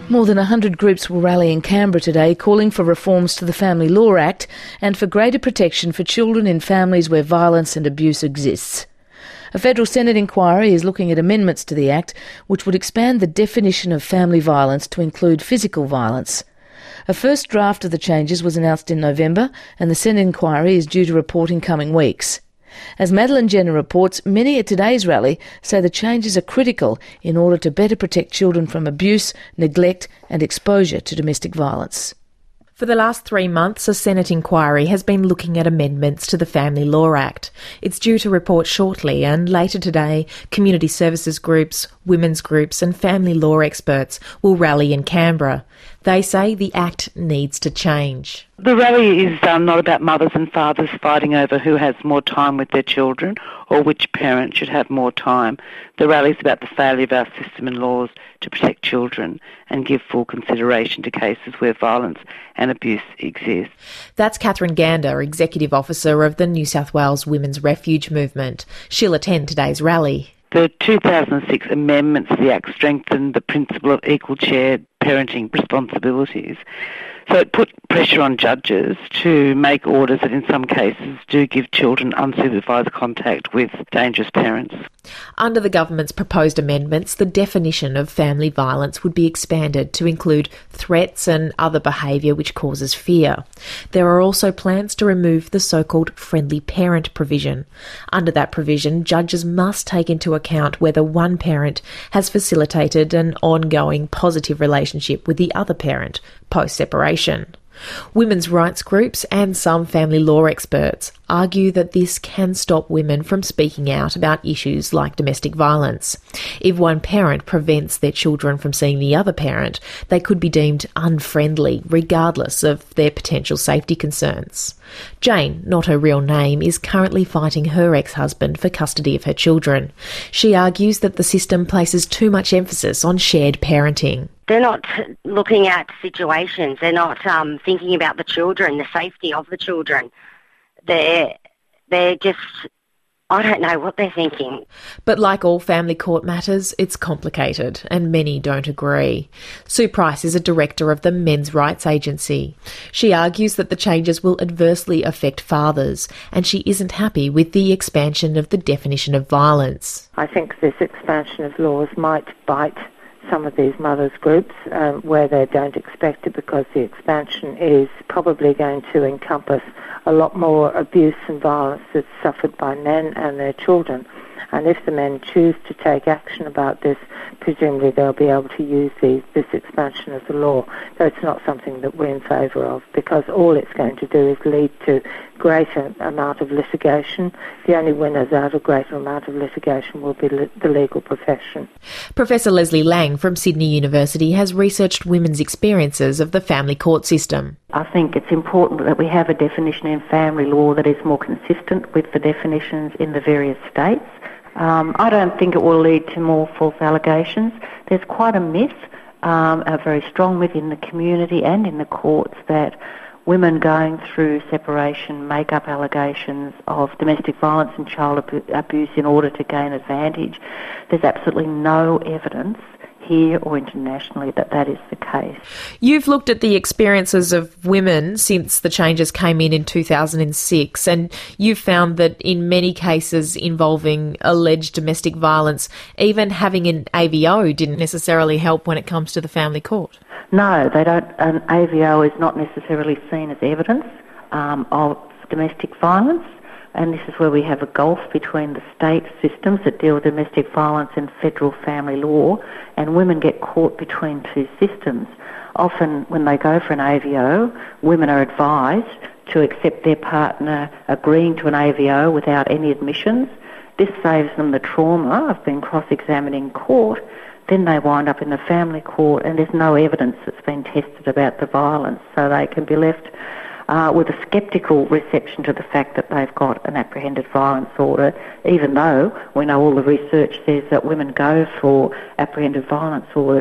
More than 100 groups will rally in Canberra today calling for reforms to the Family Law Act and for greater protection for children in families where violence and abuse exists. A federal Senate inquiry is looking at amendments to the Act which would expand the definition of family violence to include physical violence. A first draft of the changes was announced in November and the Senate inquiry is due to report in coming weeks. As Madeline Jenner reports, many at today's rally say the changes are critical in order to better protect children from abuse, neglect and exposure to domestic violence. For the last 3 months, a Senate inquiry has been looking at amendments to the Family Law Act. It's due to report shortly, and later today, community services groups, women's groups and family law experts will rally in Canberra. They say the Act needs to change. The rally is not about mothers and fathers fighting over who has more time with their children or which parent should have more time. The rally is about the failure of our system and laws to protect children and give full consideration to cases where violence and abuse exist. That's Catherine Gander, Executive Officer of the New South Wales Women's Refuge Movement. She'll attend today's rally. The 2006 amendments to the Act strengthened the principle of equal shared parenting responsibilities. So it put pressure on judges to make orders that in some cases do give children unsupervised contact with dangerous parents. Under the government's proposed amendments, the definition of family violence would be expanded to include threats and other behaviour which causes fear. There are also plans to remove the so-called friendly parent provision. Under that provision, judges must take into account whether one parent has facilitated an ongoing positive relationship with the other parent post-separation. Women's rights groups and some family law experts argue that this can stop women from speaking out about issues like domestic violence. If one parent prevents their children from seeing the other parent, they could be deemed unfriendly regardless of their potential safety concerns. Jane, not her real name, is currently fighting her ex-husband for custody of her children. She argues that the system places too much emphasis on shared parenting. They're not looking at situations. They're not thinking about the children, the safety of the children. They're just, I don't know what they're thinking. But like all family court matters, it's complicated and many don't agree. Sue Price is a director of the Men's Rights Agency. She argues that the changes will adversely affect fathers and she isn't happy with the expansion of the definition of violence. I think this expansion of laws might bite some of these mothers' groups where they don't expect it, because the expansion is probably going to encompass a lot more abuse and violence that's suffered by men and their children. And if the men choose to take action about this, presumably they'll be able to use this expansion of the law. Though it's not something that we're in favour of, because all it's going to do is lead to greater amount of litigation. The only winners out of greater amount of litigation will be the legal profession. Professor Leslie Lang from Sydney University has researched women's experiences of the family court system. I think it's important that we have a definition in family law that is more consistent with the definitions in the various states. I don't think it will lead to more false allegations. There's quite a myth, a very strong myth in the community and in the courts, that women going through separation make up allegations of domestic violence and child abuse in order to gain advantage. There's absolutely no evidence here or internationally that is the case. You've looked at the experiences of women since the changes came in 2006, and you've found that in many cases involving alleged domestic violence, even having an AVO didn't necessarily help when it comes to the family court. No, they don't. An AVO is not necessarily seen as evidence of domestic violence. And this is where we have a gulf between the state systems that deal with domestic violence and federal family law, and women get caught between two systems. Often when they go for an AVO, women are advised to accept their partner agreeing to an AVO without any admissions. This saves them the trauma of being cross-examined in court. Then they wind up in the family court and there's no evidence that's been tested about the violence, so they can be left with a sceptical reception to the fact that they've got an apprehended violence order, even though we know all the research says that women go for apprehended violence orders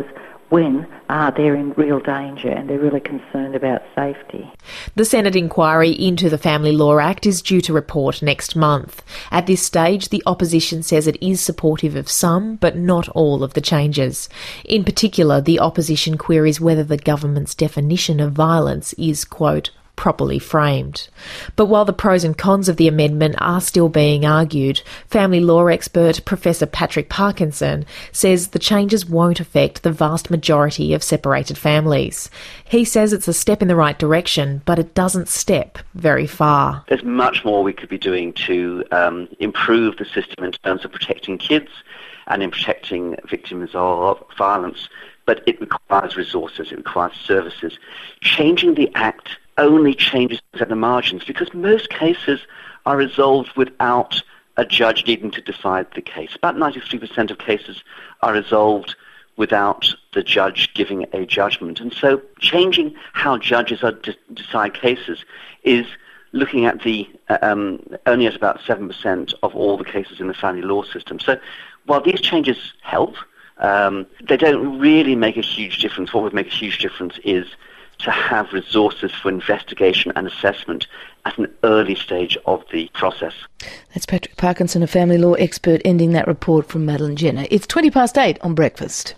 when they're in real danger and they're really concerned about safety. The Senate inquiry into the Family Law Act is due to report next month. At this stage, the opposition says it is supportive of some, but not all of the changes. In particular, the opposition queries whether the government's definition of violence is, quote, properly framed. But while the pros and cons of the amendment are still being argued, family law expert Professor Patrick Parkinson says the changes won't affect the vast majority of separated families. He says it's a step in the right direction, but it doesn't step very far. There's much more we could be doing to improve the system in terms of protecting kids and in protecting victims of violence, but it requires resources, it requires services. Changing the Act only changes at the margins, because most cases are resolved without a judge needing to decide the case. About 93% of cases are resolved without the judge giving a judgment. And so changing how judges decide cases is looking at the only at about 7% of all the cases in the family law system. So while these changes help, they don't really make a huge difference. What would make a huge difference is to have resources for investigation and assessment at an early stage of the process. That's Patrick Parkinson, a family law expert, ending that report from Madeline Jenner. It's 8:20 on Breakfast.